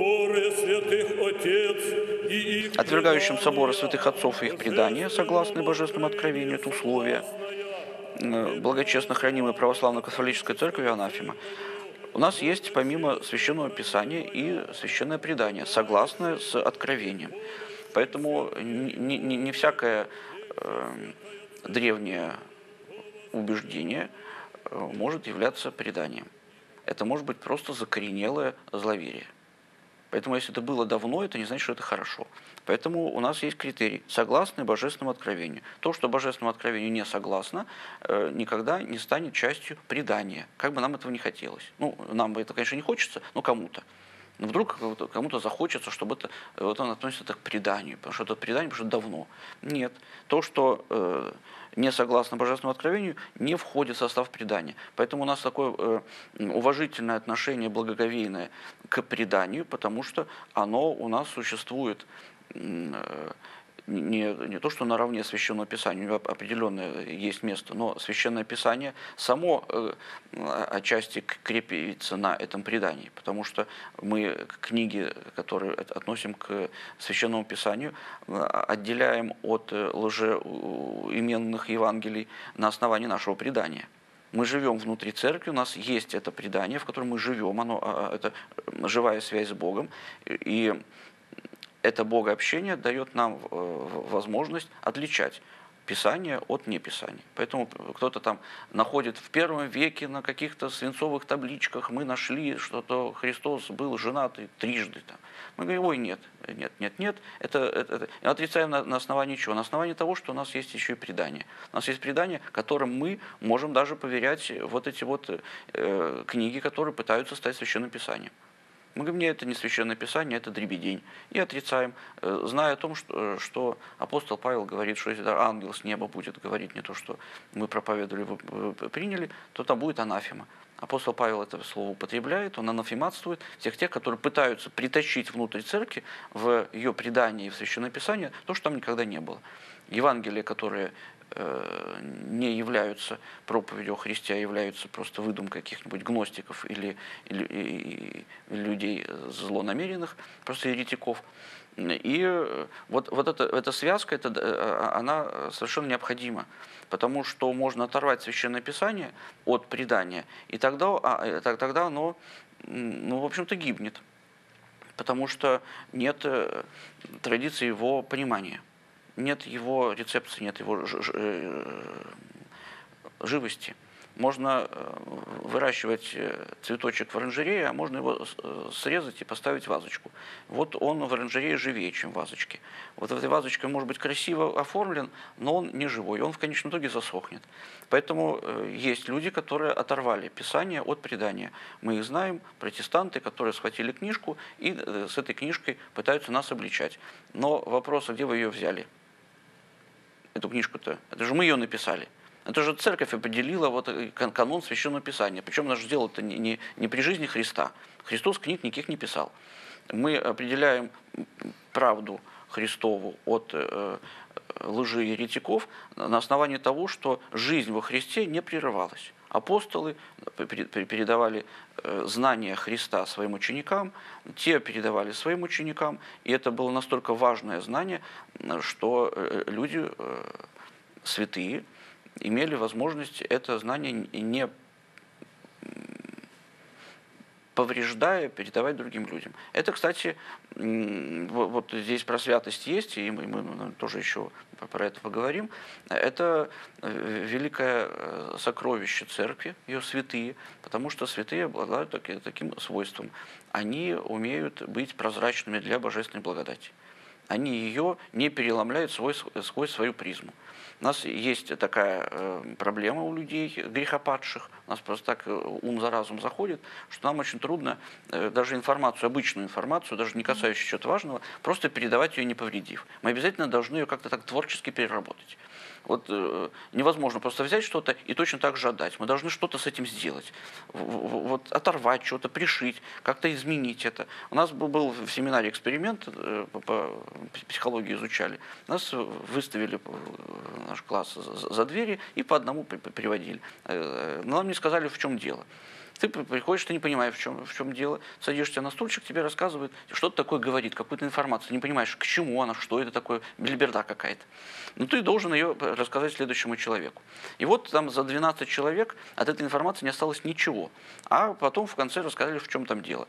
отвергающим соборы святых отцов и их предания, согласно божественному откровению, это условие, благочестно хранимой православно-католической церкви анафема, у нас есть помимо Священного Писания и Священное предание, согласное с откровением. Поэтому не всякое древнее убеждение может являться преданием. Это может быть просто закоренелое зловерие. Поэтому если это было давно, это не значит, что это хорошо. Поэтому у нас есть критерий, согласный божественному откровению. То, что божественному откровению не согласно, никогда не станет частью предания, как бы нам этого не хотелось. Ну, нам бы это, конечно, не хочется, но кому-то. Но вдруг кому-то захочется, чтобы это, вот он относится к преданию, потому что это предание, потому что давно. Нет. То, что не согласно божественному откровению, не входит в состав предания. Поэтому у нас такое уважительное отношение, благоговейное к преданию, потому что оно у нас существует не то, что наравне Священного Писания, у него определенное есть место, но Священное Писание само отчасти крепится на этом предании, потому что мы книги, которые относим к Священному Писанию, отделяем от лжеименных Евангелий на основании нашего предания. Мы живем внутри церкви, у нас есть это предание, в котором мы живем, это живая связь с Богом, и это богообщение дает нам возможность отличать Писание от неписания. Поэтому кто-то там находит в первом веке на каких-то свинцовых табличках, мы нашли, что Христос был женат трижды. Там. Мы говорим, ой, нет. Это отрицаем на основании чего? На основании того, что у нас есть еще и предание. У нас есть предание, которым мы можем даже поверять вот эти вот книги, которые пытаются стать Священным Писанием. Мы говорим, нет, это не Священное Писание, это дребедень. И отрицаем, зная о том, что апостол Павел говорит, что если ангел с неба будет говорить не то, что мы проповедовали, вы приняли, то там будет анафема. Апостол Павел это слово употребляет, он анафематствует всех тех, которые пытаются притащить внутрь церкви в ее предание и в Священное Писание то, что там никогда не было. Евангелия, которые не являются проповедью о Христе, а являются просто выдумкой каких-нибудь гностиков или людей злонамеренных, просто еретиков. И вот эта связка, она совершенно необходима, потому что можно оторвать Священное Писание от предания, и тогда оно, в общем-то, гибнет, потому что нет традиции его понимания. Нет его рецепции, нет его живости. Можно выращивать цветочек в оранжерее, а можно его срезать и поставить в вазочку. Вот он в оранжерее живее, чем в вазочке. Вот этой вазочкой может быть красиво оформлен, но он не живой, он в конечном итоге засохнет. Поэтому есть люди, которые оторвали Писание от предания. Мы их знаем, протестанты, которые схватили книжку и с этой книжкой пытаются нас обличать. Но вопрос, а где вы ее взяли? Эту книжку-то. Это же мы ее написали. Это же церковь определила вот канон Священного Писания. Причем она же делала это не при жизни Христа. Христос книг никаких не писал. Мы определяем правду Христову от лжи еретиков на основании того, что жизнь во Христе не прерывалась. Апостолы передавали знания Христа своим ученикам, те передавали своим ученикам, и это было настолько важное знание, что люди святые имели возможность это знание не повреждая, передавать другим людям. Это, кстати, вот здесь про святость есть, и мы тоже еще про это поговорим. Это великое сокровище церкви, ее святые, потому что святые обладают таким свойством. Они умеют быть прозрачными для божественной благодати. Они ее не переломляют сквозь свою призму. У нас есть такая проблема у людей, грехопадших, у нас просто так ум за разум заходит, что нам очень трудно даже информацию, обычную информацию, даже не касающуюся чего-то важного, просто передавать ее не повредив. Мы обязательно должны ее как-то так творчески переработать. Вот невозможно просто взять что-то и точно так же отдать. Мы должны что-то с этим сделать. Вот оторвать что-то, пришить, как-то изменить это. У нас был в семинаре эксперимент, по психологии изучали. Нас выставили, наш класс, за двери и по одному приводили. Но нам не сказали, в чем дело. Ты приходишь, ты не понимаешь, в чем дело, садишься на стульчик, тебе рассказывают, что-то такое говорит, какую-то информацию, не понимаешь, к чему она, что это такое, бельберда какая-то. Но ты должен ее рассказать следующему человеку. И вот там за 12 человек от этой информации не осталось ничего. А потом в конце рассказали, в чем там дело.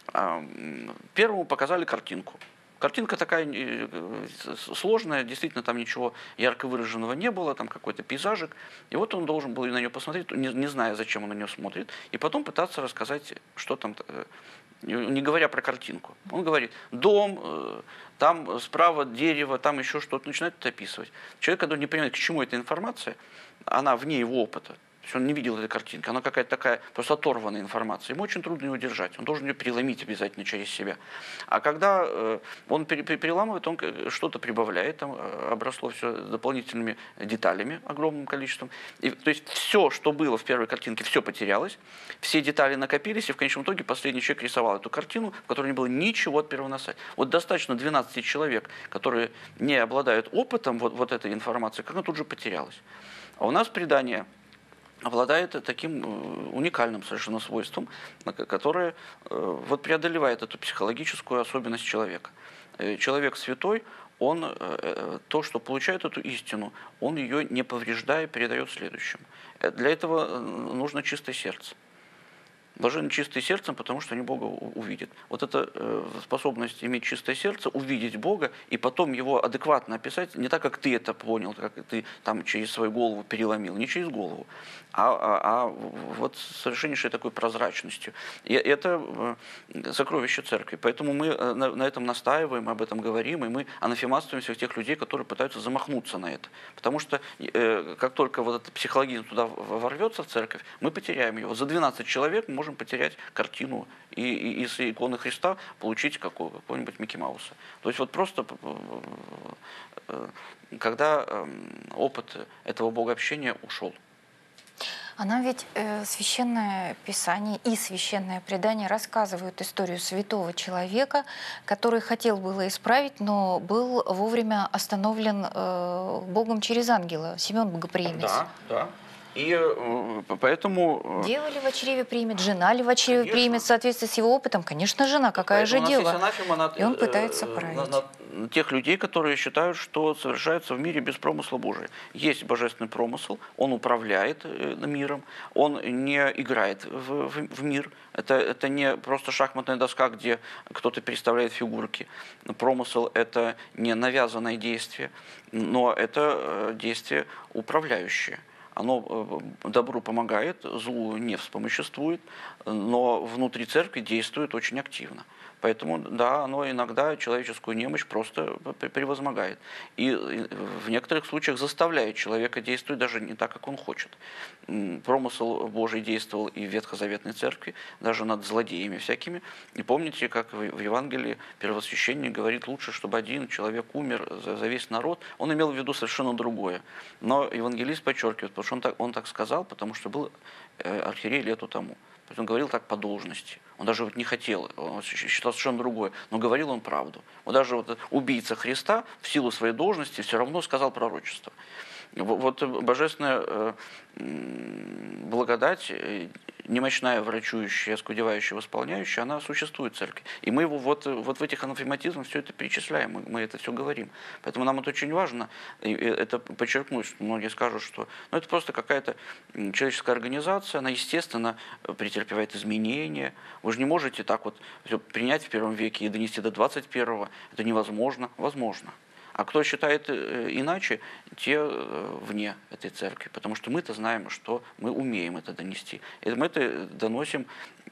Первому показали картинку. Картинка такая сложная, действительно там ничего ярко выраженного не было, там какой-то пейзажик. И вот он должен был на нее посмотреть, не зная, зачем он на нее смотрит, и потом пытаться рассказать, что там, не говоря про картинку. Он говорит, дом, там справа дерево, там еще что-то, начинает это описывать. Человек, когда не понимает, к чему эта информация, она вне его опыта. То есть он не видел этой картинки, она какая-то такая просто оторванная информация. Ему очень трудно ее удержать, он должен ее переломить обязательно через себя. А когда он переламывает, он что-то прибавляет, там обросло все дополнительными деталями, огромным количеством. И, то есть все, что было в первой картинке, все потерялось, все детали накопились, и в конечном итоге последний человек рисовал эту картину, в которой не было ничего от первого насадки. Вот достаточно 12 человек, которые не обладают опытом вот этой информации, как она тут же потерялась. А у нас предание обладает таким уникальным совершенно свойством, которое вот преодолевает эту психологическую особенность человека. Человек святой, он то, что получает эту истину, он ее не повреждая передает следующему. Для этого нужно чистое сердце. Блаженны чистые сердцем, потому что они Бога увидят. Вот эта способность иметь чистое сердце, увидеть Бога и потом его адекватно описать, не так, как ты это понял, как ты там через свою голову переломил, не через голову, а вот с совершеннейшей такой прозрачностью. И это сокровище церкви. Поэтому мы на этом настаиваем, об этом говорим, и мы анафематствуем всех тех людей, которые пытаются замахнуться на это. Потому что как только вот этот психологизм туда ворвется в церковь, мы потеряем его. За 12 человек мы можем потерять картину и из иконы Христа получить какого-нибудь Микки Мауса. То есть вот просто когда опыт этого богообщения ушел. А нам ведь священное писание и священное предание рассказывают историю святого человека, который хотел было исправить, но был вовремя остановлен Богом через ангела, Симеон Богоприимец. Да, да. И поэтому... Дева ли в чреве примет, жена ли в чреве примет, в соответствии с его опытом? Конечно, жена, какая же дева? И он пытается править. Тех людей, которые считают, что совершается в мире без промысла Божия. Есть божественный промысл, он управляет миром, он не играет в мир. Это не просто шахматная доска, где кто-то переставляет фигурки. Промысл – это не навязанное действие, но это действие управляющее. Оно добру помогает, злу не вспомоществует, но внутри церкви действует очень активно. Поэтому, да, оно иногда человеческую немощь просто превозмогает. И в некоторых случаях заставляет человека действовать даже не так, как он хочет. Промысл Божий действовал и в Ветхозаветной церкви, даже над злодеями всякими. И помните, как в Евангелии первосвященник говорит, лучше, чтобы один человек умер за весь народ. Он имел в виду совершенно другое. Но евангелист подчеркивает, потому что он так сказал, потому что был архиерей лету тому. Он говорил так по должности. Он даже вот не хотел, он считал совершенно другое, но говорил он правду. Вот даже вот убийца Христа в силу своей должности все равно сказал пророчество. Вот божественная благодать, немощная, врачующая, оскудевающая, восполняющая, она существует в церкви. И мы его вот в этих анафематизмах все это перечисляем, мы это все говорим. Поэтому нам это очень важно, это подчеркнуть, что многие скажут, что это просто какая-то человеческая организация, она, естественно, претерпевает изменения. Вы же не можете так вот все принять в первом веке и донести до 21-го. Это невозможно. Возможно. А кто считает иначе, те вне этой церкви. Потому что мы-то знаем, что мы умеем это донести. И мы это доносим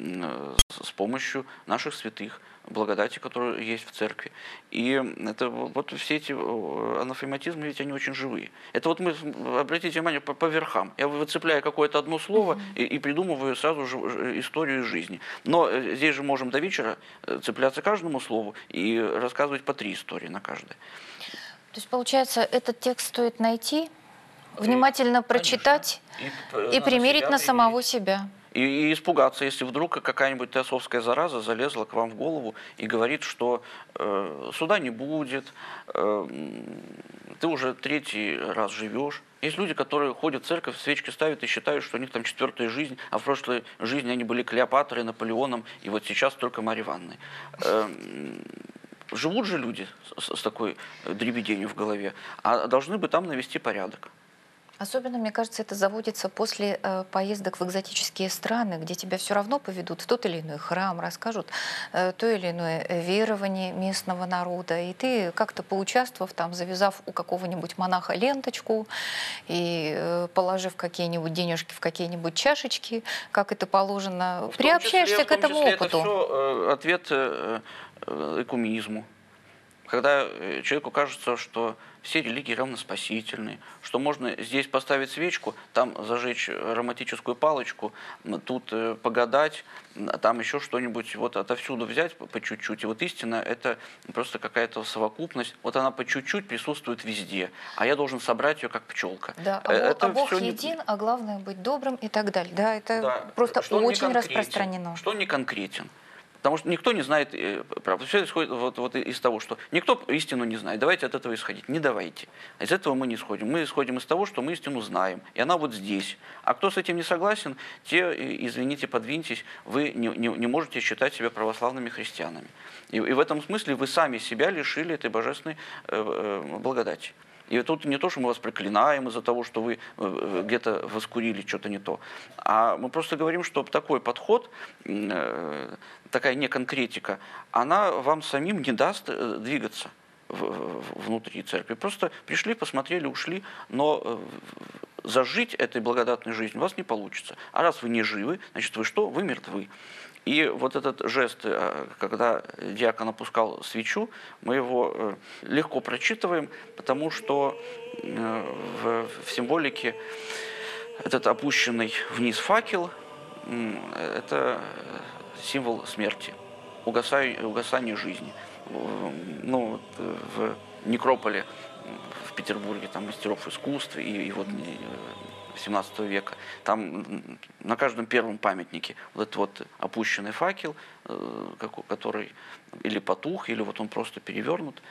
с помощью наших святых, благодати, которые есть в церкви. И это вот все эти анафематизмы, ведь они очень живые. Это вот мы, обратите внимание, по верхам. Я выцепляю какое-то одно слово и придумываю сразу же историю жизни. Но здесь же можем до вечера цепляться каждому слову и рассказывать по 3 истории на каждое. То есть, получается, этот текст стоит найти, внимательно прочитать и примерить на самого себя. И испугаться, если вдруг какая-нибудь теософская зараза залезла к вам в голову и говорит, что суда не будет, ты уже 3-й раз живешь, Есть люди, которые ходят в церковь, свечки ставят и считают, что у них там 4-я жизнь, а в прошлой жизни они были Клеопатрой, Наполеоном, и вот сейчас только Марьей Ивановной. Живут же люди с такой дребеденью в голове, а должны бы там навести порядок. Особенно, мне кажется, это заводится после поездок в экзотические страны, где тебя все равно поведут в тот или иной храм, расскажут то или иное верование местного народа. И ты как-то поучаствовав там, завязав у какого-нибудь монаха ленточку и положив какие-нибудь денежки в какие-нибудь чашечки, как это положено, приобщаешься к этому Это опыту. все ответ экуменизму. Когда человеку кажется, что все религии равноспасительны, что можно здесь поставить свечку, там зажечь ароматическую палочку, тут погадать, там еще что-нибудь, вот отовсюду взять по чуть-чуть. И вот истина – это просто какая-то совокупность. Вот она по чуть-чуть присутствует везде, а я должен собрать ее как пчелка. Да, Это Бог все един, а главное быть добрым и так далее. Да, это да, просто что он не очень конкретен, распространено. что он не конкретен. Потому что никто не знает правду. Все исходит вот из того, что никто истину не знает. Давайте от этого исходить. Не давайте. Из этого мы не исходим. Мы исходим из того, что мы истину знаем. И она вот здесь. А кто с этим не согласен, те, извините, подвиньтесь, вы не можете считать себя православными христианами. И в этом смысле вы сами себя лишили этой божественной благодати. И тут не то, что мы вас проклинаем из-за того, что вы где-то воскурили что-то не то, а мы просто говорим, что такой подход, такая неконкретика, она вам самим не даст двигаться внутри церкви. Просто пришли, посмотрели, ушли, но зажить этой благодатной жизнью у вас не получится. А раз вы не живы, значит вы что? Вы мертвы. И вот этот жест, когда диакон опускал свечу, мы его легко прочитываем, потому что в символике этот опущенный вниз факел – это символ смерти, угасания жизни. Ну, в некрополе в Петербурге там мастеров искусств и вот 17 века, там на каждом первом памятнике вот этот вот опущенный факел, который или потух, или вот он просто перевернут,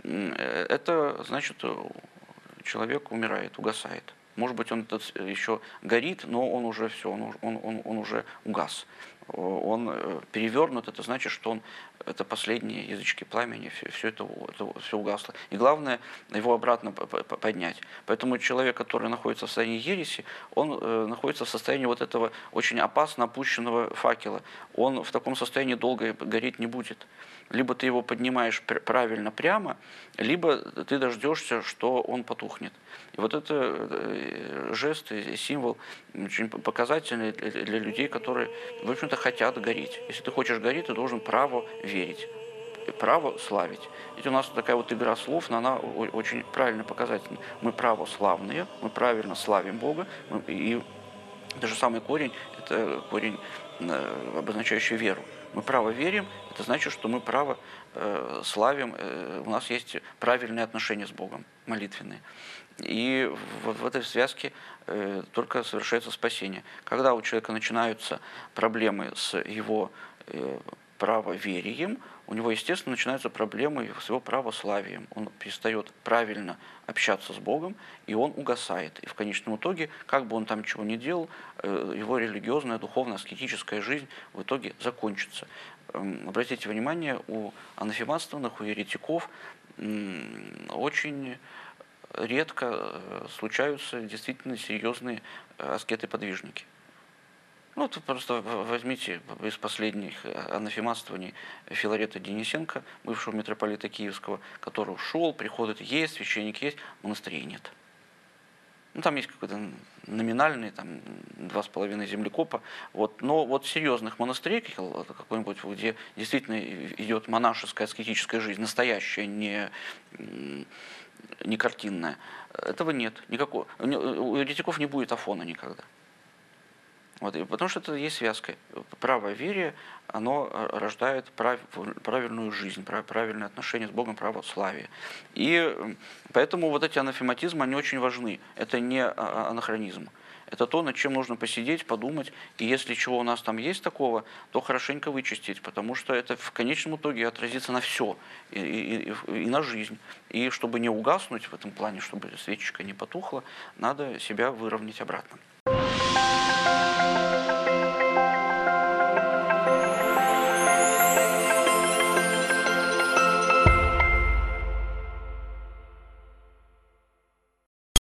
это значит, человек умирает, угасает. Может быть, он еще горит, но он уже все, он уже угас. Он перевернут, это значит, что это последние язычки пламени, все это все угасло. И главное, его обратно поднять. Поэтому человек, который находится в состоянии ереси, он находится в состоянии вот этого очень опасно опущенного факела. Он в таком состоянии долго гореть не будет. Либо ты его поднимаешь правильно прямо, либо ты дождешься, что он потухнет. И вот это жест и символ очень показательный для людей, которые, в общем-то, хотят гореть. Если ты хочешь гореть, ты должен право верить, право славить. Ведь у нас такая вот игра слов, но она очень правильно показательна. Мы православные, мы правильно славим Бога, и даже самый корень – это корень, обозначающий веру. Мы право верим, это значит, что мы право славим, у нас есть правильные отношения с Богом, молитвенные. И вот в этой связке только совершается спасение. Когда у человека начинаются проблемы с его правоверием, у него, естественно, начинаются проблемы с его православием. Он перестает правильно общаться с Богом, и он угасает. И в конечном итоге, как бы он там чего ни делал, его религиозная, духовная, аскетическая жизнь в итоге закончится. Обратите внимание, у анафематствованных, у еретиков очень редко случаются действительно серьезные аскеты-подвижники. Ну, вот просто возьмите из последних анафематствований Филарета Денисенко, бывшего митрополита Киевского, который ушел, приходит, есть, священник есть, монастырей нет. Ну, там есть какой-то номинальный, там, 2,5 землекопа, вот, но вот серьезных монастырей, какой-нибудь, где действительно идет монашеская аскетическая жизнь, настоящая, не картинная, этого нет. Никакого. У еретиков не будет Афона никогда. Вот, потому что это есть связка. Правоверие, оно рождает правильную жизнь, правильное отношение с Богом, православие. И поэтому вот эти анафематизмы, они очень важны. Это не анахронизм. это то, над чем нужно посидеть, подумать. И если чего у нас там есть такого, то хорошенько вычистить, потому что это в конечном итоге отразится на все, и на жизнь. И чтобы не угаснуть в этом плане, чтобы свечечка не потухла, надо себя выровнять обратно.